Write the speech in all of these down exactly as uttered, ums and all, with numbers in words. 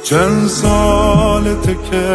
چند سالته که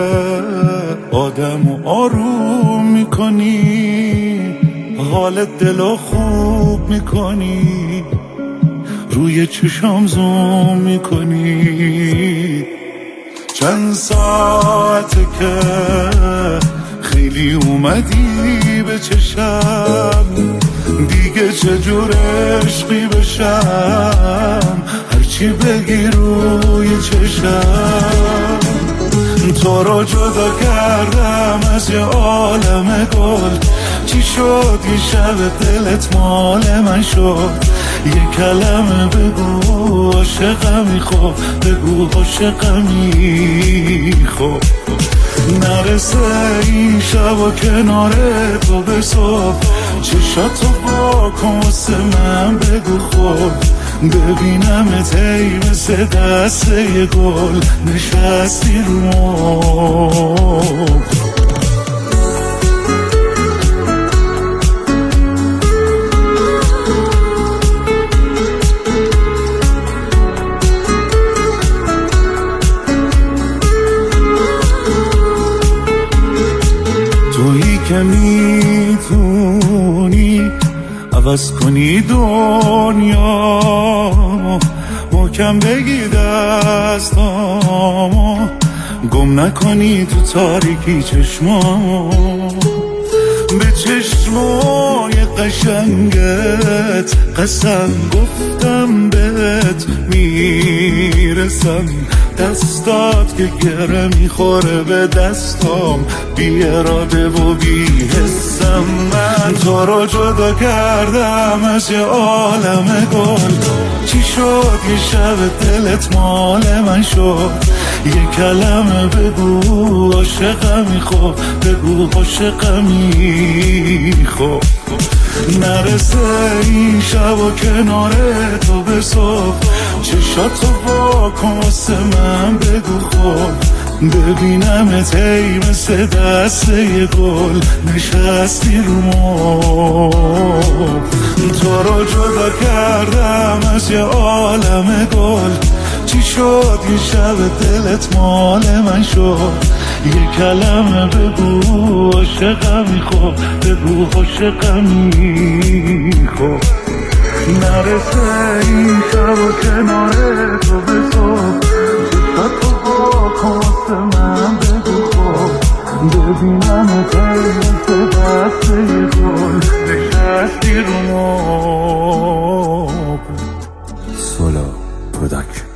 آدمو آروم میکنی، حال دلو خوب میکنی، روی چشام زوم میکنی. چند ساعته که خیلی اومدی به چشم، دیگه چجور عشقی بشم، هرچی بگی روی چشم. تو رو جدا کردم از یه عالم گل، چی شد یه شب دلت مال من شد؟ یه کلمه بگو عاشقمی، خب بگو عاشقمی، خب نرسه این شب و کنار تو به صبح، چشاتو با کن واسه من بگو خب، ببینمت ای مثل دسته یه گل نشستی رو مبل. تویی که میتونی عوض کنی دنیا، محکم بگی دستامو، گم نکنی تو تاریکی چشمامو. به چشمای قشنگت قسم گفتم بهت میرسم، دستات که گره میخوره به دستام، بی اراده و بی حسم. من تو رو جدا کردم از یه عالم گل، چی شد یه شب دلت مال من شد؟ یه کلمه بگو عاشقمی، خب بگو عاشقمی، خب نرسه این شب و کنار تو به صبح، چشاتو با کن واسه من بگو خب، ببینمت ای مثل دسته یه گل نشستی رو مبل. تو رو جدا کردم از یه عالم گل، چی شد یه شب دلت مال من شد؟ یه کلمه بگو عاشقمی، خب بگو عاشقمی، خب نرسه این شب و کنار تو به صبح، چشاتو با کن واسه من بگو خب، ببینمت ای مثل دسته یه گل نشستی رو مبل. سولا پروداکشن.